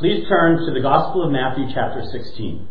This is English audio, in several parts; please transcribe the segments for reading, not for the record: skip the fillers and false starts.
Please turn to the Gospel of Matthew chapter 16.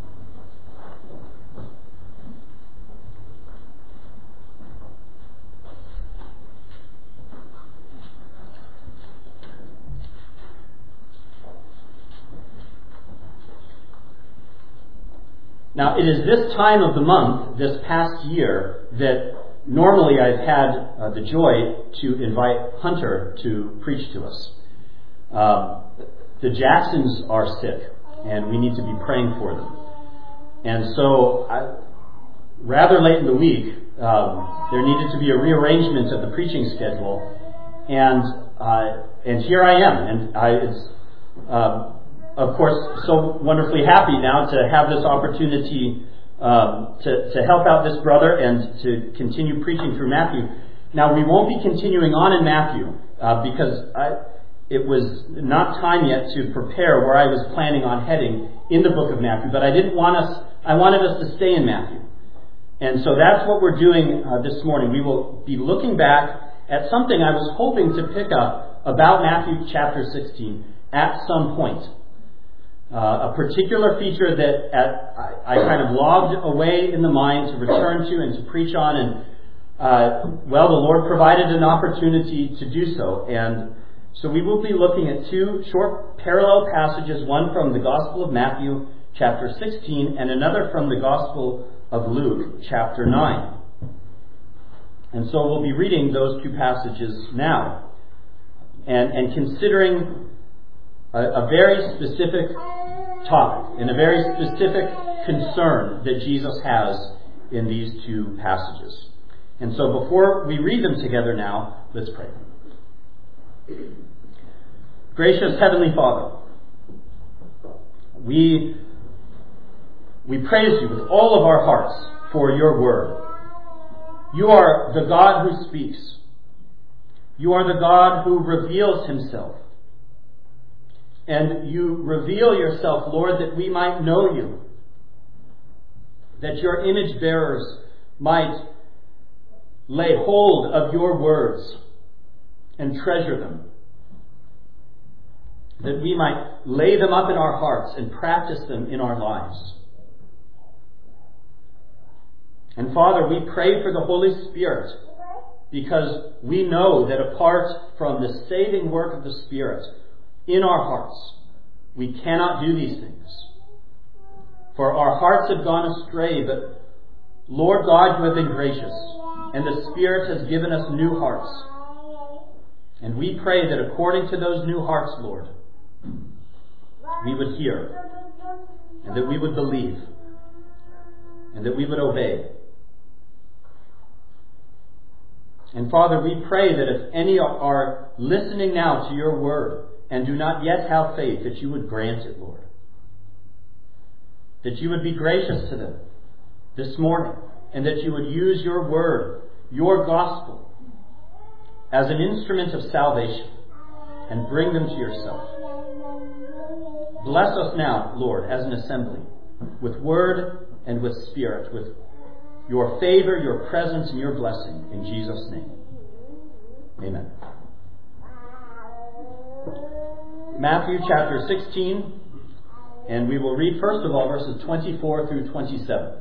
Now, it is this time of the month, this past year, that normally I've had the joy to invite Hunter to preach to us. The Jacksons are sick, and we need to be praying for them. And so, rather late in the week, there needed to be a rearrangement of the preaching schedule, and here I am, and it's of course so wonderfully happy now to have this opportunity to help out this brother and to continue preaching through Matthew. Now, we won't be continuing on in Matthew because it was not time yet to prepare where I was planning on heading in the book of Matthew, but I wanted us to stay in Matthew. And so that's what we're doing this morning. We will be looking back at something I was hoping to pick up about Matthew chapter 16 at some point. A particular feature that I kind of logged away in the mind to return to and to preach on, and the Lord provided an opportunity to do so. And so we will be looking at two short parallel passages, one from the Gospel of Matthew chapter 16 and another from the Gospel of Luke chapter 9. And so we'll be reading those two passages now and considering a very specific topic and a very specific concern that Jesus has in these two passages. And so before we read them together now, let's pray. Gracious Heavenly Father, we praise you with all of our hearts for your word. You are the God who speaks. You are the God who reveals himself. And you reveal yourself, Lord, that we might know you, that your image bearers might lay hold of your words and treasure them, that we might lay them up in our hearts and practice them in our lives. And Father, we pray for the Holy Spirit, because we know that apart from the saving work of the Spirit in our hearts, we cannot do these things. For our hearts have gone astray, but Lord God, you have been gracious, and the Spirit has given us new hearts. And we pray that according to those new hearts, Lord, we would hear, and that we would believe, and that we would obey. And Father, we pray that if any are listening now to your word and do not yet have faith, that you would grant it, Lord. That you would be gracious to them this morning, and that you would use your word, your gospel, as an instrument of salvation and bring them to yourself. Bless us now, Lord, as an assembly, with word and with spirit, with your favor, your presence, and your blessing, in Jesus' name. Amen. Matthew chapter 16, and we will read first of all verses 24 through 27.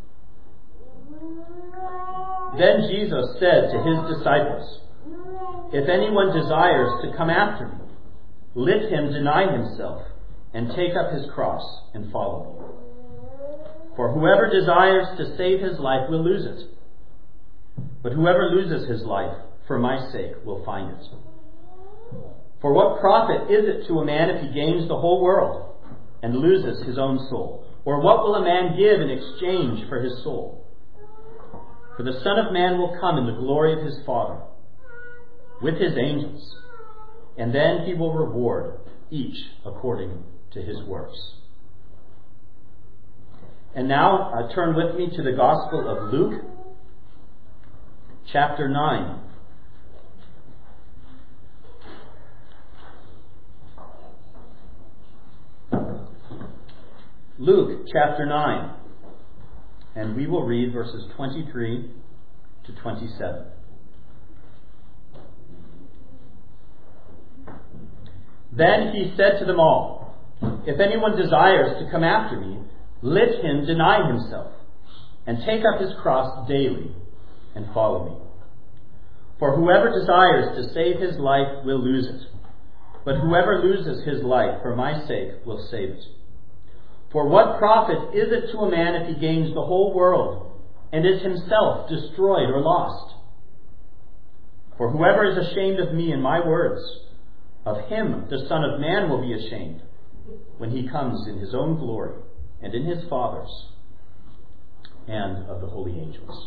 Then Jesus said to his disciples, "If anyone desires to come after me, let him deny himself and take up his cross and follow me. For whoever desires to save his life will lose it. But whoever loses his life for my sake will find it. For what profit is it to a man if he gains the whole world and loses his own soul? Or what will a man give in exchange for his soul? For the Son of Man will come in the glory of his Father with his angels, and then he will reward each according to his works." And now turn with me to the Gospel of Luke, chapter 9. Luke chapter 9, and we will read verses 23 to 27. Then he said to them all, If anyone desires to come after me, let him deny himself and take up his cross daily and follow me. For whoever desires to save his life will lose it, but whoever loses his life for my sake will save it. For what profit is it to a man if he gains the whole world and is himself destroyed or lost? For whoever is ashamed of me and my words, of him the Son of Man will be ashamed when he comes in his own glory and in his Father's and of the holy angels.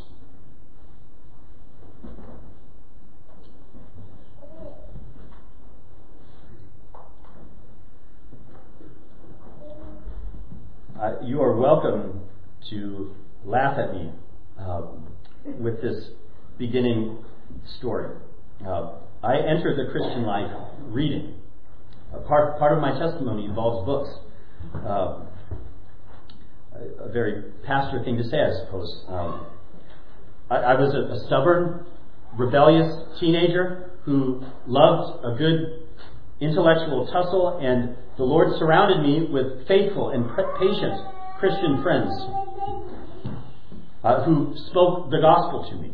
You are welcome to laugh at me with this beginning story. I entered the Christian life reading. Part of my testimony involves books. A very pastor thing to say, I suppose. I was a stubborn, rebellious teenager who loved a good intellectual tussle, and the Lord surrounded me with faithful and patient Christian friends who spoke the gospel to me.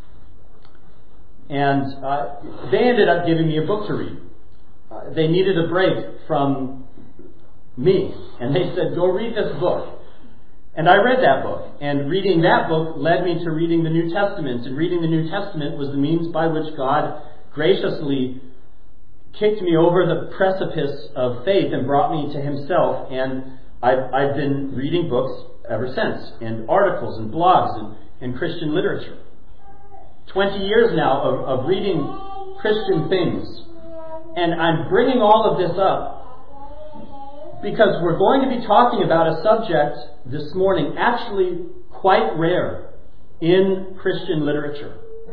And they ended up giving me a book to read. They needed a break from me, and they said, go read this book. And I read that book, and reading that book led me to reading the New Testament, and reading the New Testament was the means by which God graciously kicked me over the precipice of faith and brought me to himself, and I've been reading books ever since, and articles and blogs and Christian literature. 20 years now of reading Christian things, and I'm bringing all of this up because we're going to be talking about a subject this morning actually quite rare in Christian literature.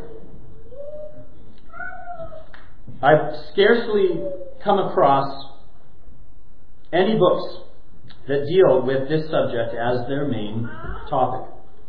I've scarcely come across any books that deal with this subject as their main topic.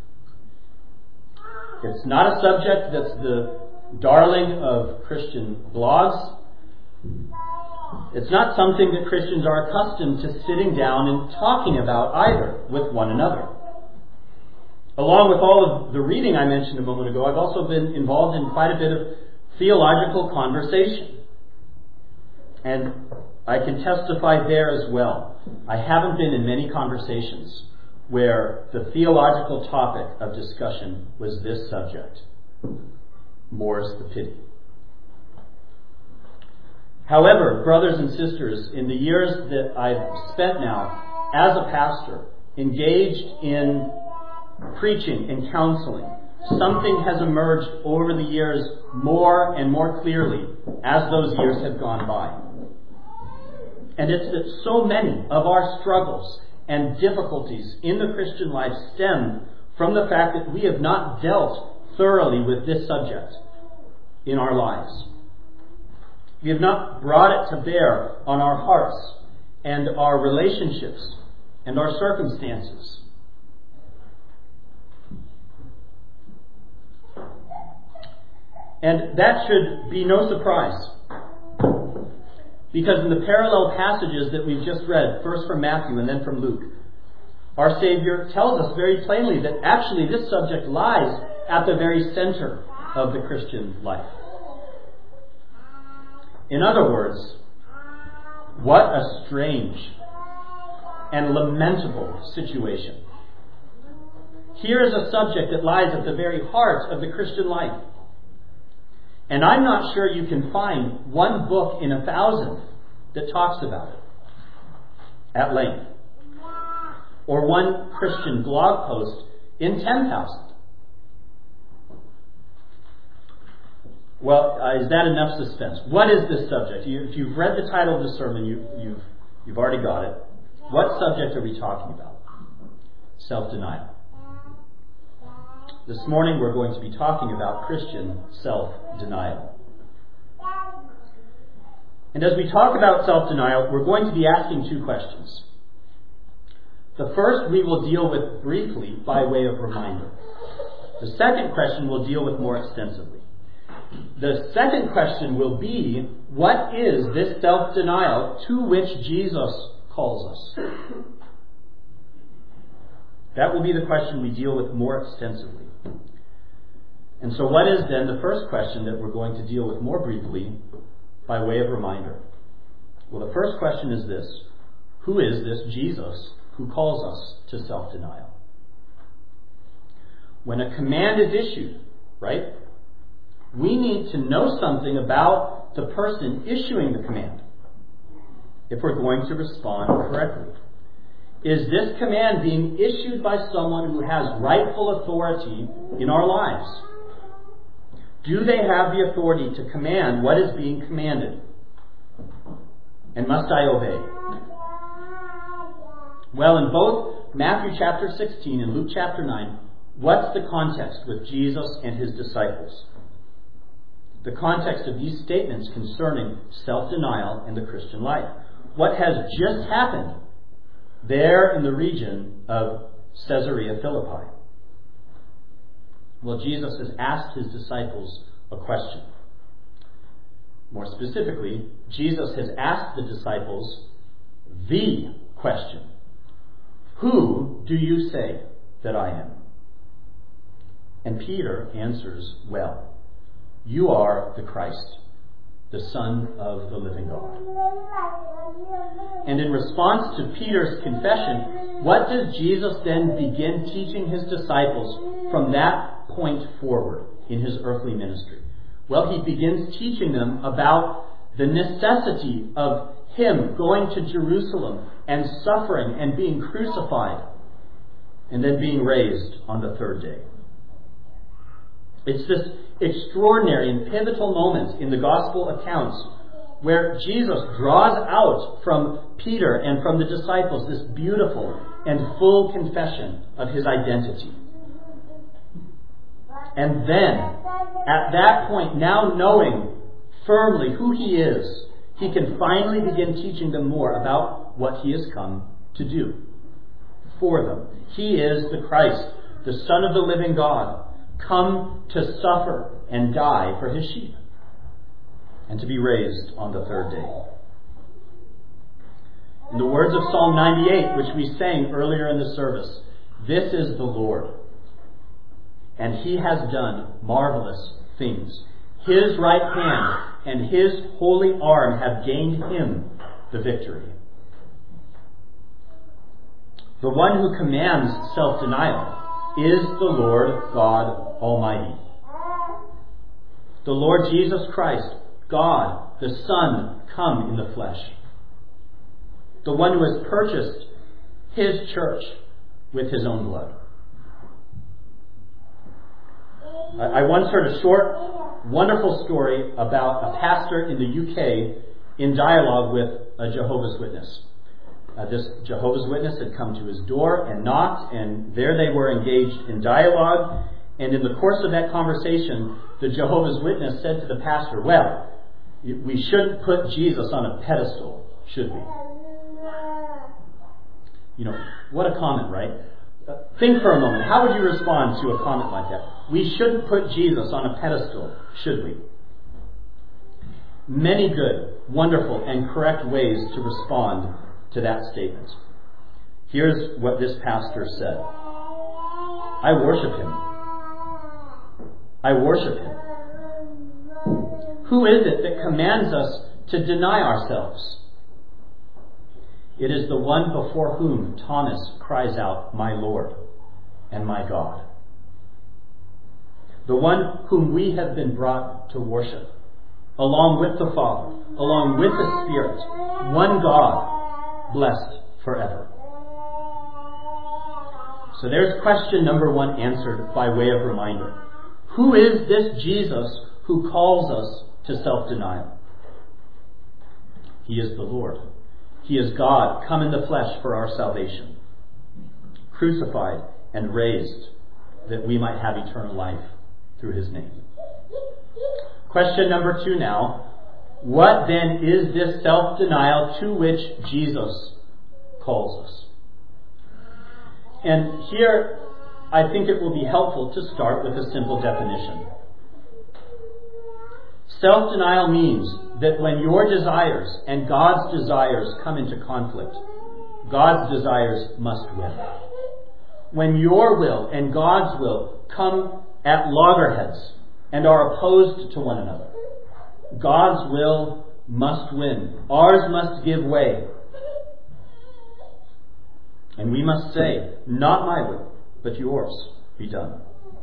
It's not a subject that's the darling of Christian blogs. It's not something that Christians are accustomed to sitting down and talking about either with one another. Along with all of the reading I mentioned a moment ago, I've also been involved in quite a bit of theological conversation. And I can testify there as well. I haven't been in many conversations where the theological topic of discussion was this subject. More's the pity. However, brothers and sisters, in the years that I've spent now as a pastor, engaged in preaching and counseling, something has emerged over the years more and more clearly as those years have gone by. And it's that so many of our struggles and difficulties in the Christian life stem from the fact that we have not dealt thoroughly with this subject in our lives. We have not brought it to bear on our hearts and our relationships and our circumstances. And that should be no surprise, because in the parallel passages that we've just read, first from Matthew and then from Luke, our Savior tells us very plainly that actually this subject lies at the very center of the Christian life. In other words, what a strange and lamentable situation. Here is a subject that lies at the very heart of the Christian life. And I'm not sure you can find one book in 1,000 that talks about it at length, or one Christian blog post in 10,000. Well, is that enough suspense? What is this subject? If you've read the title of the sermon, you've already got it. What subject are we talking about? Self-denial. This morning we're going to be talking about Christian self-denial. And as we talk about self-denial, we're going to be asking two questions. The first we will deal with briefly by way of reminder. The second question we'll deal with more extensively. The second question will be, what is this self-denial to which Jesus calls us? That will be the question we deal with more extensively. And so what is then the first question that we're going to deal with more briefly by way of reminder? Well, the first question is this: who is this Jesus who calls us to self-denial? When a command is issued, right, we need to know something about the person issuing the command if we're going to respond correctly. Is this command being issued by someone who has rightful authority in our lives? Do they have the authority to command what is being commanded? And must I obey? Well, in both Matthew chapter 16 and Luke chapter 9, what's the context with Jesus and his disciples? The context of these statements concerning self-denial in the Christian life. What has just happened there in the region of Caesarea Philippi? Well, Jesus has asked his disciples a question. More specifically, Jesus has asked the disciples the question: who do you say that I am? And Peter answers, well, you are the Christ, the Son of the living God. And in response to Peter's confession, what does Jesus then begin teaching his disciples from that point forward in his earthly ministry? Well, he begins teaching them about the necessity of him going to Jerusalem and suffering and being crucified and then being raised on the third day. It's this extraordinary and pivotal moment in the gospel accounts where Jesus draws out from Peter and from the disciples this beautiful and full confession of his identity. And then, at that point, now knowing firmly who he is, he can finally begin teaching them more about what he has come to do for them. He is the Christ, the Son of the living God, come to suffer and die for his sheep, and to be raised on the third day. In the words of Psalm 98, which we sang earlier in the service, this is the Lord, and he has done marvelous things. His right hand and his holy arm have gained him the victory. The one who commands self-denial is the Lord God Almighty. The Lord Jesus Christ, God, the Son, come in the flesh. The one who has purchased his church with his own blood. I once heard a short, wonderful story about a pastor in the UK in dialogue with a Jehovah's Witness. This Jehovah's Witness had come to his door and knocked, and there they were engaged in dialogue. And in the course of that conversation, the Jehovah's Witness said to the pastor, well, we shouldn't put Jesus on a pedestal, should we? You know, what a comment, right? Think for a moment. How would you respond to a comment like that? We shouldn't put Jesus on a pedestal, should we? Many good, wonderful, and correct ways to respond to that statement. Here's what this pastor said. I worship him. I worship him. Who is it that commands us to deny ourselves? It is the one before whom Thomas cries out, my Lord and my God. The one whom we have been brought to worship, along with the Father, along with the Spirit, one God, blessed forever. So there's question number one answered by way of reminder. Who is this Jesus who calls us to self-denial? He is the Lord. He is God, come in the flesh for our salvation, crucified and raised that we might have eternal life through his name. Question number two now. What then is this self-denial to which Jesus calls us? And here, I think it will be helpful to start with a simple definition. Self-denial means that when your desires and God's desires come into conflict, God's desires must win. When your will and God's will come at loggerheads and are opposed to one another, God's will must win. Ours must give way. And we must say, not my will, but yours be done.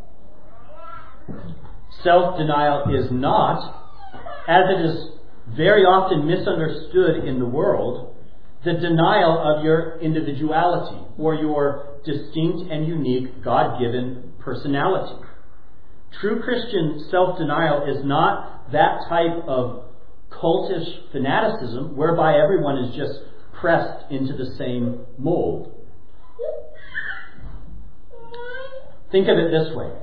Self-denial is not, as it is very often misunderstood in the world, the denial of your individuality or your distinct and unique God-given personality. True Christian self-denial is not that type of cultish fanaticism whereby everyone is just pressed into the same mold. Think of it this way.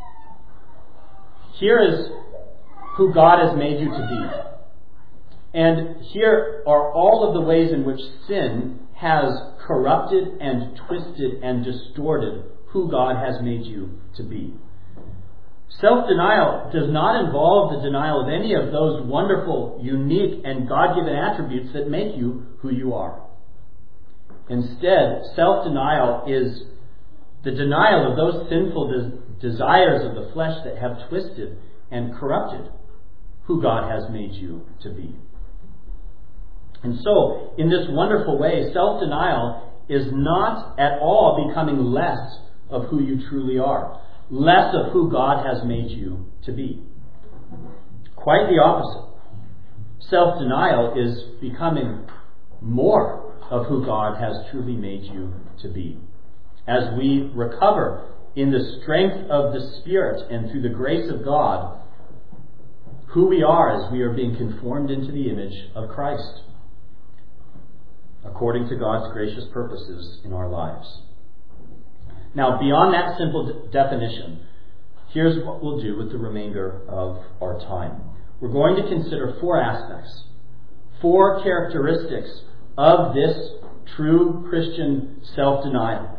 Here is who God has made you to be. And here are all of the ways in which sin has corrupted and twisted and distorted who God has made you to be. Self-denial does not involve the denial of any of those wonderful, unique, and God-given attributes that make you who you are. Instead, self-denial is the denial of those sinful desires of the flesh that have twisted and corrupted who God has made you to be. And so, in this wonderful way, self-denial is not at all becoming less of who you truly are, less of who God has made you to be. Quite the opposite. Self-denial is becoming more of who God has truly made you to be. As we recover in the strength of the Spirit and through the grace of God who we are as we are being conformed into the image of Christ, according to God's gracious purposes in our lives. Now, beyond that simple definition, here's what we'll do with the remainder of our time. We're going to consider four aspects, four characteristics of this true Christian self-denial.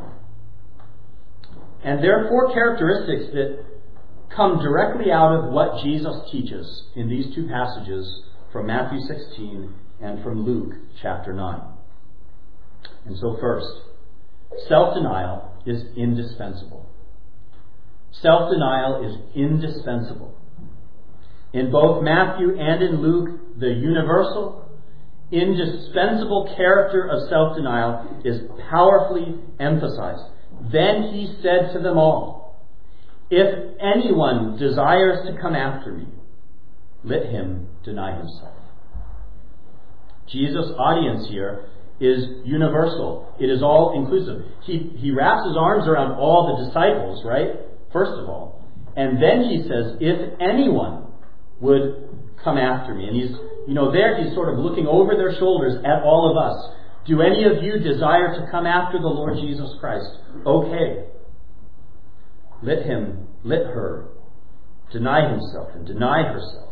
And there are four characteristics that come directly out of what Jesus teaches in these two passages from Matthew 16 and from Luke chapter 9. And so first, self-denial is indispensable. Self-denial is indispensable. In both Matthew and in Luke, the universal, indispensable character of self-denial is powerfully emphasized. Then he said to them all, "If anyone desires to come after me, let him deny himself." Jesus' audience here is universal. It is all inclusive. He wraps his arms around all the disciples, right? First of all. And then he says, if anyone would come after me. And he's sort of looking over their shoulders at all of us. Do any of you desire to come after the Lord Jesus Christ? Okay. Let her deny himself and deny herself.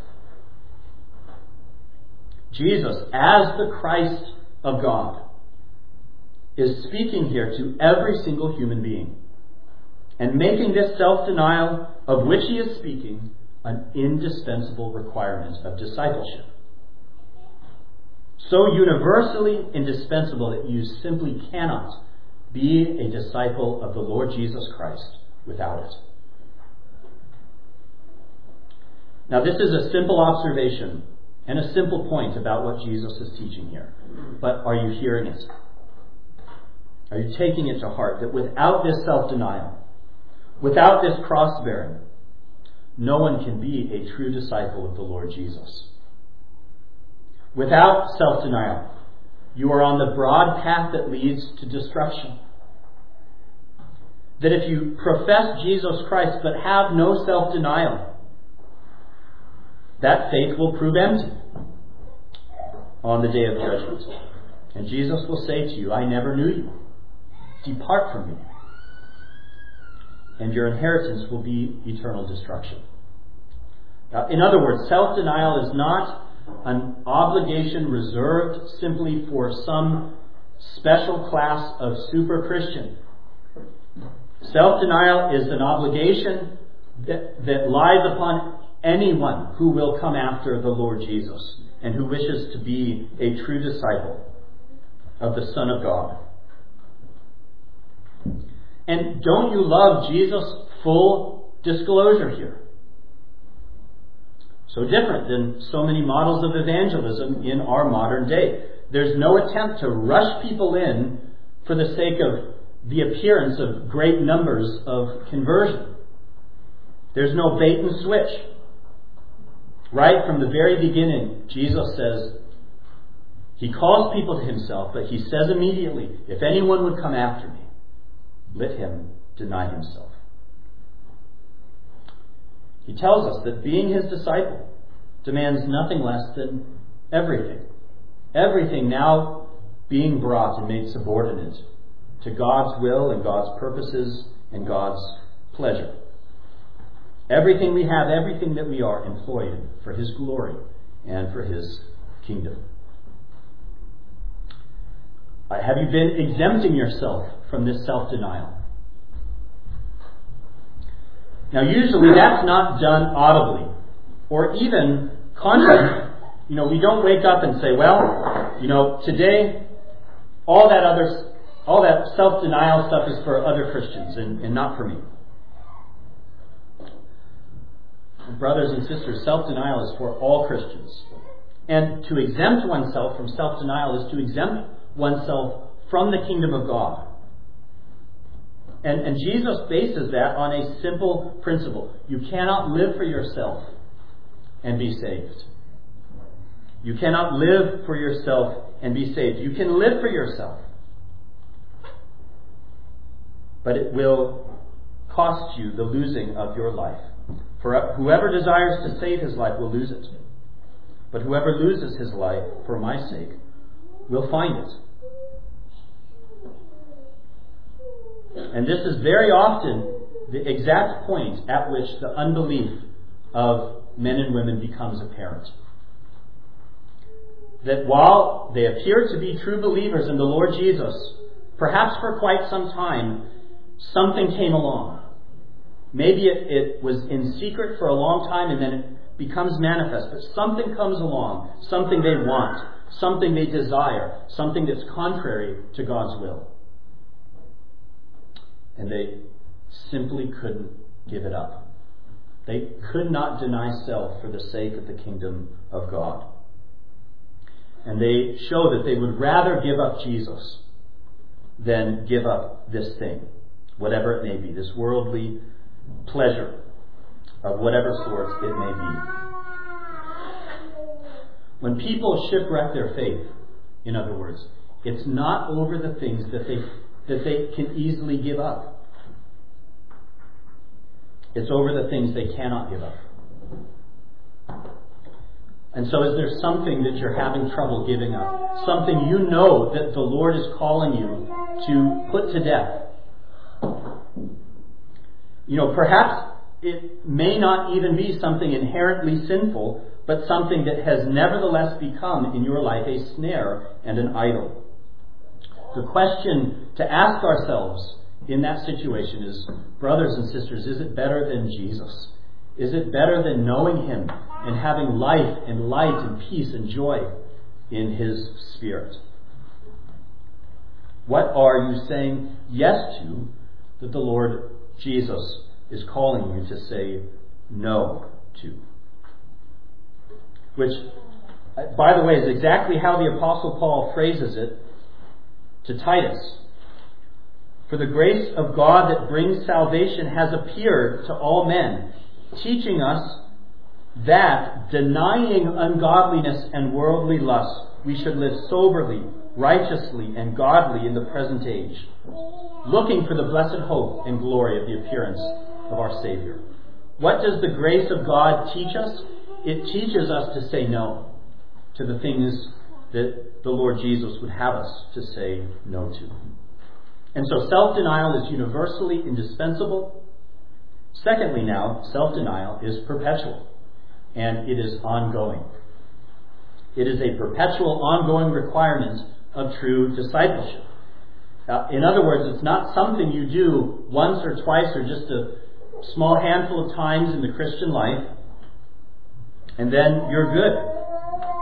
Jesus, as the Christ of God, is speaking here to every single human being and making this self-denial of which he is speaking an indispensable requirement of discipleship. So universally indispensable that you simply cannot be a disciple of the Lord Jesus Christ without it. Now, this is a simple observation and a simple point about what Jesus is teaching here. But are you hearing it? Are you taking it to heart that without this self-denial, without this cross-bearing, no one can be a true disciple of the Lord Jesus? Without self-denial, you are on the broad path that leads to destruction. That if you profess Jesus Christ but have no self-denial, that faith will prove empty on the day of judgment. And Jesus will say to you, "I never knew you. Depart from me." And your inheritance will be eternal destruction. Now, in other words, self-denial is not an obligation reserved simply for some special class of super Christian. Self-denial is an obligation that lies upon anyone who will come after the Lord Jesus and who wishes to be a true disciple of the Son of God. And don't you love Jesus' full disclosure here? So different than so many models of evangelism in our modern day. There's no attempt to rush people in for the sake of the appearance of great numbers of conversion. There's no bait and switch. Right from the very beginning, Jesus says, he calls people to himself, but he says immediately, if anyone would come after me, let him deny himself. He tells us that being his disciple demands nothing less than everything. Everything now being brought and made subordinate to God's will and God's purposes and God's pleasure. Everything we have, everything that we are, employed for his glory and for his kingdom. Have you been exempting yourself from this self-denial? Now, usually that's not done audibly or even consciously. We don't wake up and say, well, today all that self-denial stuff is for other Christians and not for me. Brothers and sisters, self-denial is for all Christians. And to exempt oneself from self-denial is to exempt oneself from the kingdom of God. And Jesus bases that on a simple principle. You cannot live for yourself and be saved. You cannot live for yourself and be saved. You can live for yourself, but it will cost you the losing of your life. For whoever desires to save his life will lose it. But whoever loses his life for my sake will find it. And this is very often the exact point at which the unbelief of men and women becomes apparent. That while they appear to be true believers in the Lord Jesus, perhaps for quite some time, something came along. Maybe it was in secret for a long time and then it becomes manifest, but something comes along, something they want, something they desire, something that's contrary to God's will. And they simply couldn't give it up. They could not deny self for the sake of the kingdom of God. And they show that they would rather give up Jesus than give up this thing, whatever it may be, this worldly pleasure of whatever sort it may be. When people shipwreck their faith, in other words, it's not over the things that they can easily give up. It's over the things they cannot give up. And so is there something that you're having trouble giving up? Something you know that the Lord is calling you to put to death? Perhaps it may not even be something inherently sinful, but something that has nevertheless become in your life a snare and an idol. The question to ask ourselves in that situation is, brothers and sisters, is it better than Jesus? Is it better than knowing him and having life and light and peace and joy in his Spirit? What are you saying yes to that the Lord Jesus is calling you to say no to? Which, by the way, is exactly how the Apostle Paul phrases it to Titus. For the grace of God that brings salvation has appeared to all men, teaching us that, denying ungodliness and worldly lust, we should live soberly, righteously, and godly in the present age, looking for the blessed hope and glory of the appearance of our Savior. What does the grace of God teach us? It teaches us to say no to the things that the Lord Jesus would have us to say no to. And so self-denial is universally indispensable. Secondly now, self-denial is perpetual, and it is ongoing. It is a perpetual, ongoing requirement of true discipleship. In other words, it's not something you do once or twice or just a small handful of times in the Christian life, and then you're good.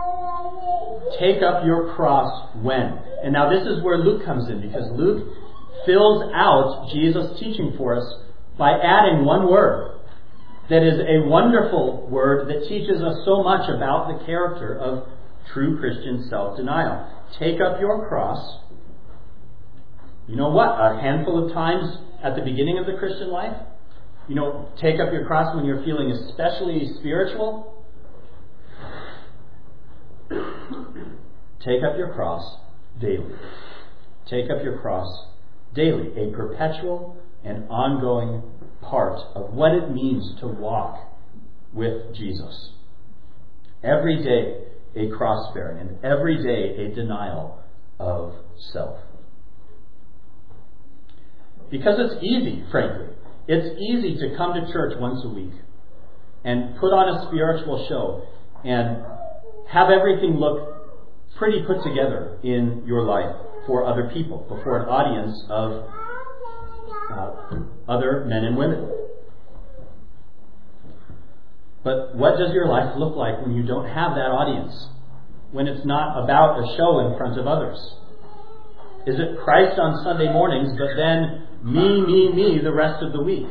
Take up your cross when? And now this is where Luke comes in, because Luke fills out Jesus' teaching for us by adding one word that is a wonderful word that teaches us so much about the character of true Christian self-denial. Take up your cross. You know what? A handful of times at the beginning of the Christian life, take up your cross when you're feeling especially spiritual. Take up your cross daily. Take up your cross daily. A perpetual and ongoing part of what it means to walk with Jesus. Every day a cross bearing, and every day a denial of self. Because it's easy, frankly. It's easy to come to church once a week and put on a spiritual show and have everything look pretty put together in your life for other people, before an audience of other men and women. But what does your life look like when you don't have that audience? When it's not about a show in front of others? Is it Christ on Sunday mornings, but then me the rest of the week?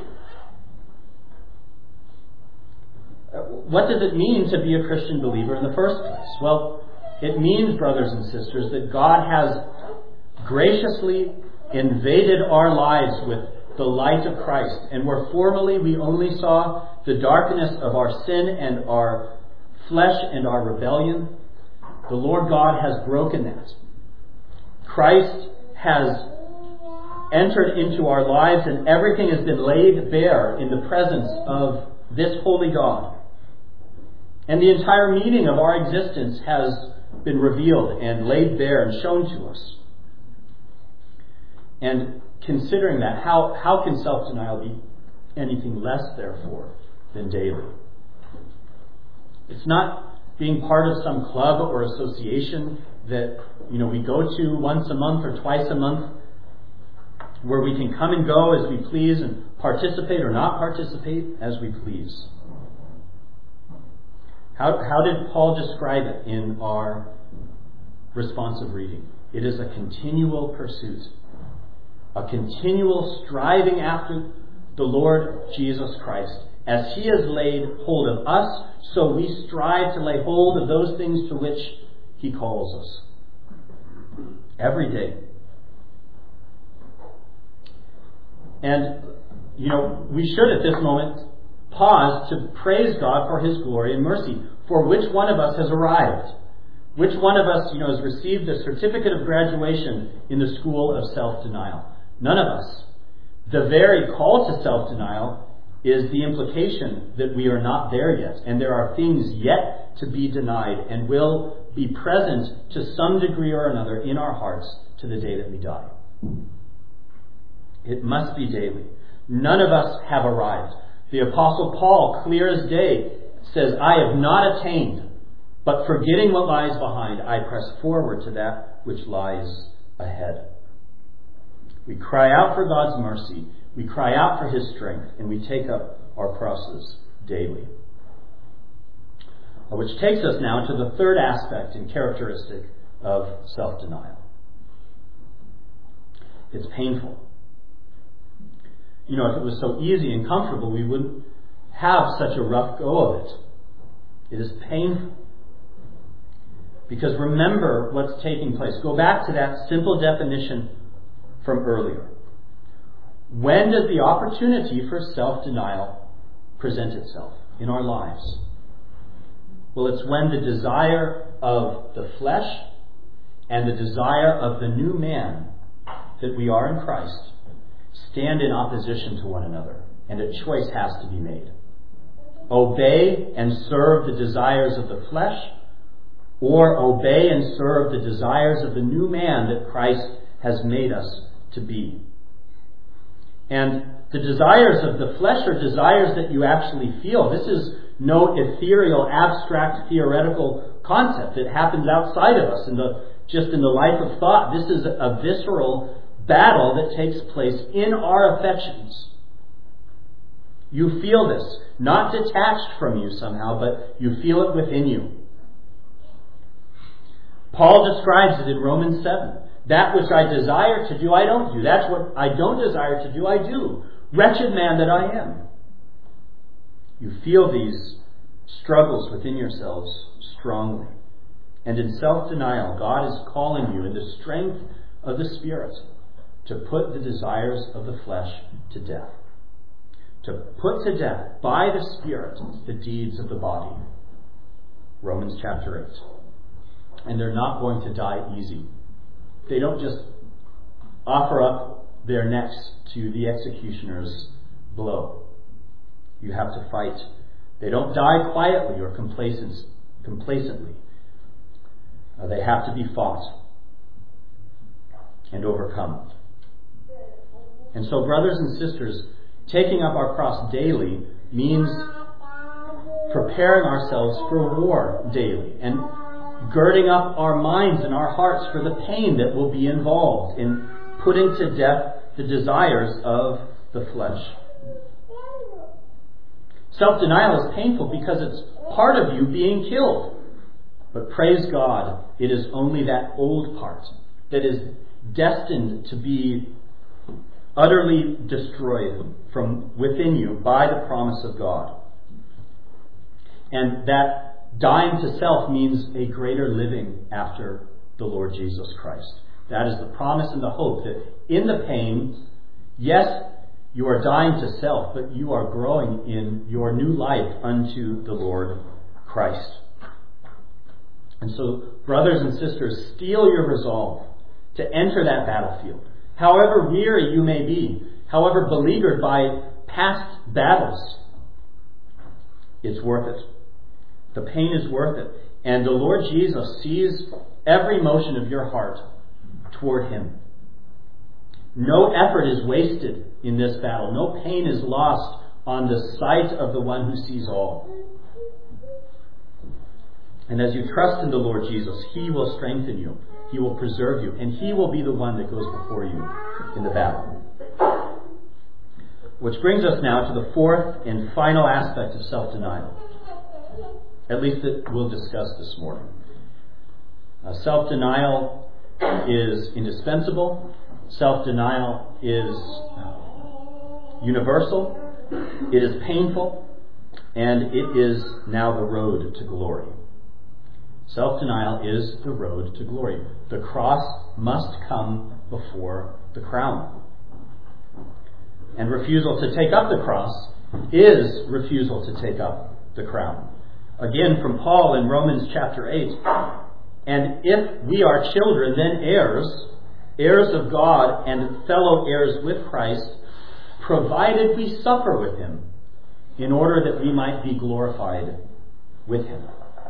What does it mean to be a Christian believer in the first place? Well, it means, brothers and sisters, that God has graciously invaded our lives with the light of Christ. And where formerly we only saw the darkness of our sin and our flesh and our rebellion, the Lord God has broken that. Christ has entered into our lives, and everything has been laid bare in the presence of this holy God. And the entire meaning of our existence has been revealed and laid bare and shown to us. And considering that, how can self-denial be anything less, therefore, than daily? It's not being part of some club or association that we go to once a month or twice a month, where we can come and go as we please and participate or not participate as we please. How did Paul describe it in our responsive reading? It is a continual pursuit, a continual striving after the Lord Jesus Christ. As He has laid hold of us, so we strive to lay hold of those things to which He calls us. Every day. And, we should at this moment pause to praise God for His glory and mercy. For which one of us has arrived? Which one of us, has received the certificate of graduation in the school of self-denial? None of us. The very call to self-denial is the implication that we are not there yet, and there are things yet to be denied and will be present to some degree or another in our hearts to the day that we die. It must be daily. None of us have arrived. The Apostle Paul, clear as day, says, I have not attained, but forgetting what lies behind, I press forward to that which lies ahead. We cry out for God's mercy, we cry out for His strength, and we take up our crosses daily. Which takes us now to the third aspect and characteristic of self-denial. It's painful. If it was so easy and comfortable, we wouldn't have such a rough go of it. It is painful. Because remember what's taking place. Go back to that simple definition from earlier. When does the opportunity for self-denial present itself in our lives? Well, it's when the desire of the flesh and the desire of the new man that we are in Christ stand in opposition to one another, and a choice has to be made. Obey and serve the desires of the flesh, or obey and serve the desires of the new man that Christ has made us to be. And the desires of the flesh are desires that you actually feel. This is no ethereal, abstract, theoretical concept that happens outside of us just in the life of thought. This is a visceral battle that takes place in our affections. You feel this, not detached from you somehow, but you feel it within you. Paul describes it in Romans 7. That which I desire to do, I don't do. That's what I don't desire to do, I do. Wretched man that I am. You feel these struggles within yourselves strongly. And in self-denial, God is calling you in the strength of the Spirit to put the desires of the flesh to death. To put to death by the Spirit the deeds of the body. Romans chapter 8. And they're not going to die easy. They don't just offer up their necks to the executioner's blow. You have to fight. They don't die quietly or complacently. They have to be fought and overcome. And so, brothers and sisters, taking up our cross daily means preparing ourselves for war daily and girding up our minds and our hearts for the pain that will be involved in putting to death the desires of the flesh. Self-denial is painful because it's part of you being killed. But praise God, it is only that old part that is destined to be utterly destroyed from within you by the promise of God. And that dying to self means a greater living after the Lord Jesus Christ. That is the promise and the hope that in the pain, yes, you are dying to self, but you are growing in your new life unto the Lord Christ. And so, brothers and sisters, steel your resolve to enter that battlefield. However weary you may be, however beleaguered by past battles, it's worth it. The pain is worth it. And the Lord Jesus sees every motion of your heart toward Him. No effort is wasted in this battle. No pain is lost on the sight of the one who sees all. And as you trust in the Lord Jesus, He will strengthen you. He will preserve you. And He will be the one that goes before you in the battle. Which brings us now to the fourth and final aspect of self-denial. At least that we'll discuss this morning. Self-denial is indispensable. Self-denial is universal. It is painful. And it is now the road to glory. Self-denial is the road to glory. The cross must come before the crown. And refusal to take up the cross is refusal to take up the crown. Again, from Paul in Romans chapter 8. And if we are children, then heirs, heirs of God and fellow heirs with Christ, provided we suffer with Him, in order that we might be glorified with Him.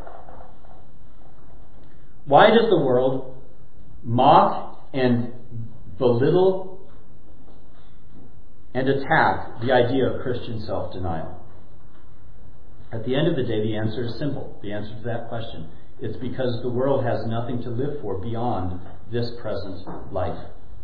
Why does the world mock and belittle and attack the idea of Christian self-denial? At the end of the day, the answer is simple. The answer to that question. It's because the world has nothing to live for beyond this present life.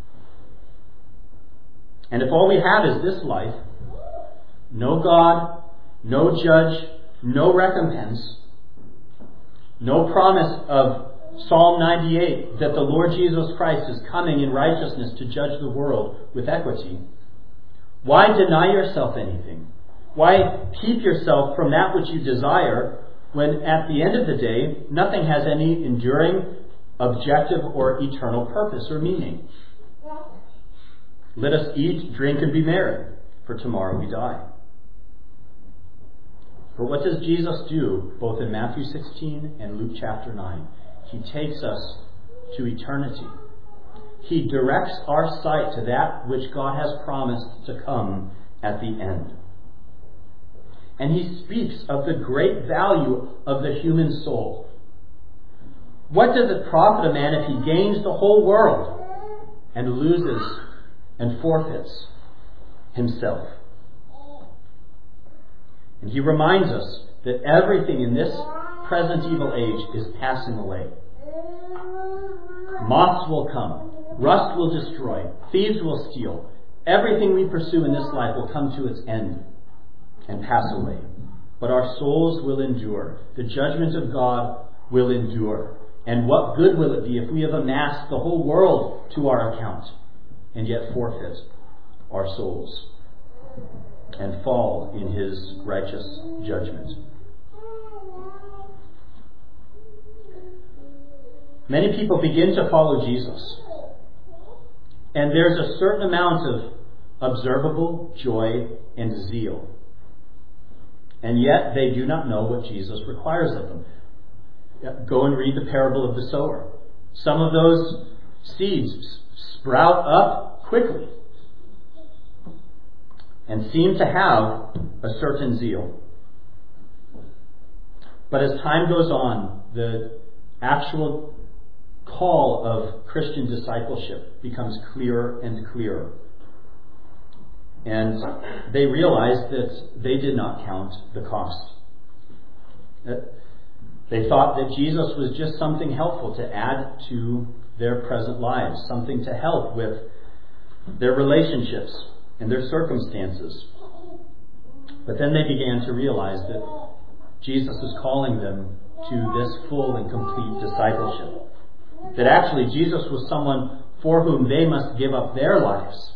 And if all we have is this life, no God, no judge, no recompense, no promise of Psalm 98 that the Lord Jesus Christ is coming in righteousness to judge the world with equity, why deny yourself anything? Why keep yourself from that which you desire when at the end of the day nothing has any enduring, objective, or eternal purpose or meaning? Let us eat, drink, and be merry, for tomorrow we die. For what does Jesus do both in Matthew 16 and Luke chapter 9? He takes us to eternity. He directs our sight to that which God has promised to come at the end. And He speaks of the great value of the human soul. What does it profit a man if he gains the whole world and loses and forfeits himself? And He reminds us that everything in this present evil age is passing away. Moths will come, rust will destroy, thieves will steal. Everything we pursue in this life will come to its end and pass away. But our souls will endure. The judgment of God will endure. And what good will it be if we have amassed the whole world to our account and yet forfeit our souls and fall in his righteous judgment? Many people begin to follow Jesus, and there's a certain amount of observable joy and zeal, and yet they do not know what Jesus requires of them. Go and read the parable of the sower. Some of those seeds sprout up quickly and seem to have a certain zeal. But as time goes on, the actual call of Christian discipleship becomes clearer and clearer. And they realize that they did not count the cost. They thought that Jesus was just something helpful to add to their present lives, something to help with their relationships and their circumstances. But then they began to realize that Jesus is calling them to this full and complete discipleship. That actually Jesus was someone for whom they must give up their lives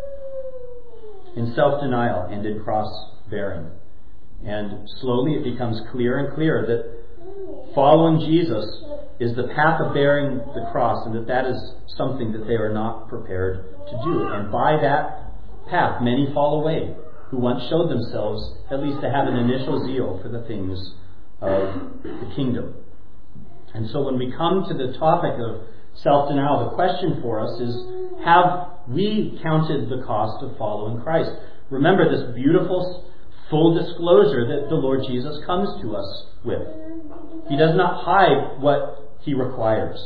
in self-denial and in cross-bearing. And slowly it becomes clearer and clearer that following Jesus is the path of bearing the cross, and that is something that they are not prepared to do. And by that path, many fall away who once showed themselves at least to have an initial zeal for the things of the kingdom. And so when we come to the topic of self-denial, the question for us is, have we counted the cost of following Christ? Remember this beautiful full disclosure that the Lord Jesus comes to us with. He does not hide what he requires.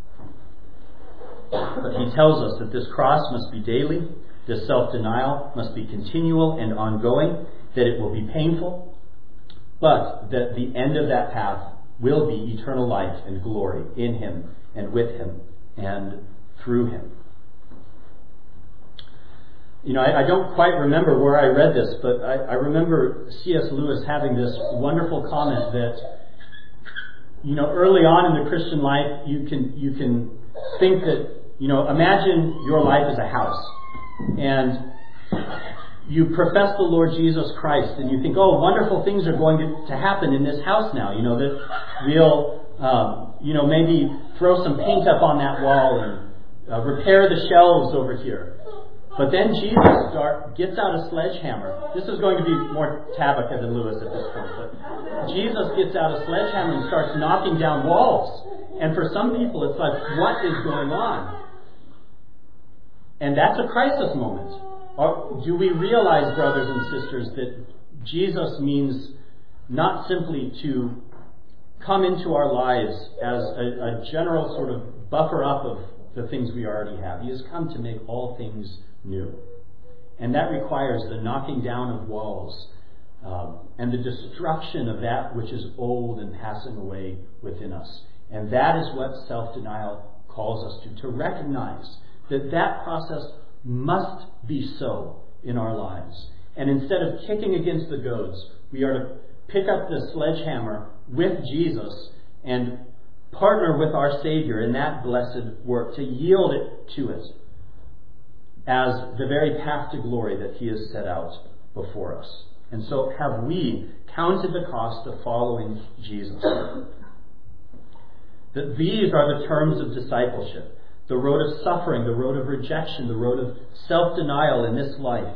But he tells us that this cross must be daily, this self-denial must be continual and ongoing, that it will be painful, but that the end of that path will be eternal life and glory in him and with him and through him. You know, I don't quite remember where I read this, but I remember C.S. Lewis having this wonderful comment that, you know, early on in the Christian life, you can think that, you know, imagine your life as a house, and you profess the Lord Jesus Christ, and you think, oh, wonderful things are going to happen in this house now. You know, that we'll, maybe throw some paint up on that wall and repair the shelves over here. But then Jesus gets out a sledgehammer. This is going to be more Tabitha than Lewis at this point. But Jesus gets out a sledgehammer and starts knocking down walls. And for some people, it's like, what is going on? And that's a crisis moment. Do we realize, brothers and sisters, that Jesus means not simply to come into our lives as a general sort of buffer up of the things we already have. He has come to make all things new. And that requires the knocking down of walls and the destruction of that which is old and passing away within us. And that is what self-denial calls us to recognize that process must be so in our lives. And instead of kicking against the goads, we are to pick up the sledgehammer with Jesus and partner with our Savior in that blessed work, to yield it to it as the very path to glory that he has set out before us. And so have we counted the cost of following Jesus? That these are the terms of discipleship. The road of suffering, the road of rejection, the road of self-denial in this life.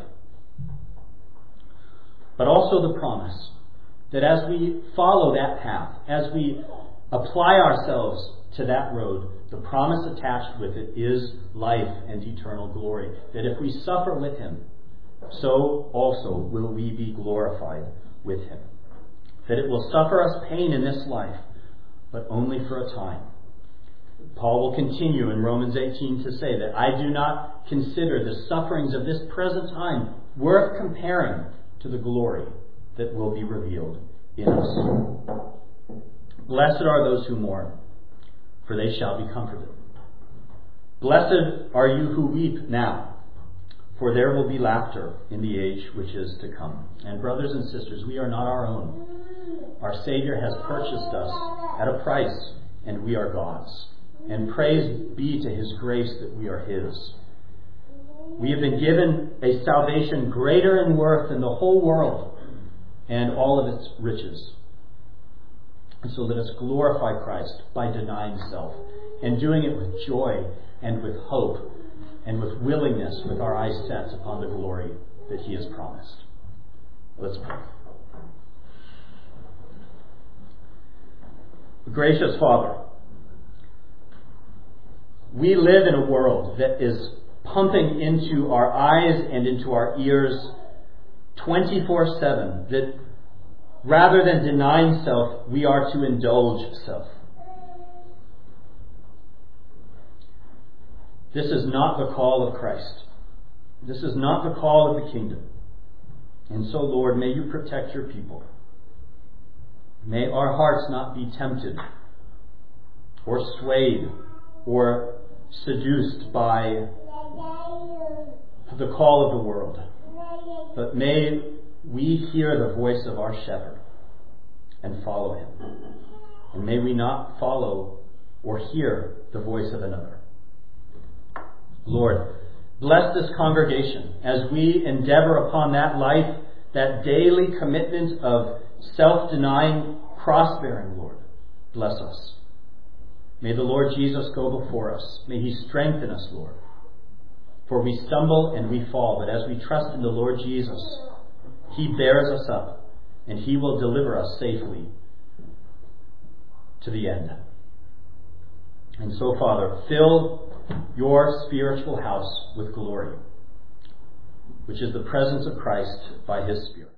But also the promise that as we follow that path, as we apply ourselves to that road, the promise attached with it is life and eternal glory. That if we suffer with him, so also will we be glorified with him. That it will suffer us pain in this life, but only for a time. Paul will continue in Romans 18 to say that I do not consider the sufferings of this present time worth comparing to the glory that will be revealed in us. Blessed are those who mourn, for they shall be comforted. Blessed are you who weep now, for there will be laughter in the age which is to come. And brothers and sisters, we are not our own. Our Savior has purchased us at a price, and we are God's. And praise be to His grace that we are His. We have been given a salvation greater in worth than the whole world and all of its riches. And so let us glorify Christ by denying self and doing it with joy and with hope and with willingness, with our eyes set upon the glory that He has promised. Let's pray. Gracious Father, we live in a world that is pumping into our eyes and into our ears 24/7 that rather than denying self, we are to indulge self. This is not the call of Christ. This is not the call of the kingdom. And so, Lord, may you protect your people. May our hearts not be tempted or swayed or seduced by the call of the world. But may we hear the voice of our shepherd and follow him. And may we not follow or hear the voice of another. Lord, bless this congregation as we endeavor upon that life, that daily commitment of self-denying, cross-bearing, Lord. Bless us. May the Lord Jesus go before us. May He strengthen us, Lord. For we stumble and we fall, but as we trust in the Lord Jesus, He bears us up and He will deliver us safely to the end. And so, Father, fill your spiritual house with glory, which is the presence of Christ by His Spirit.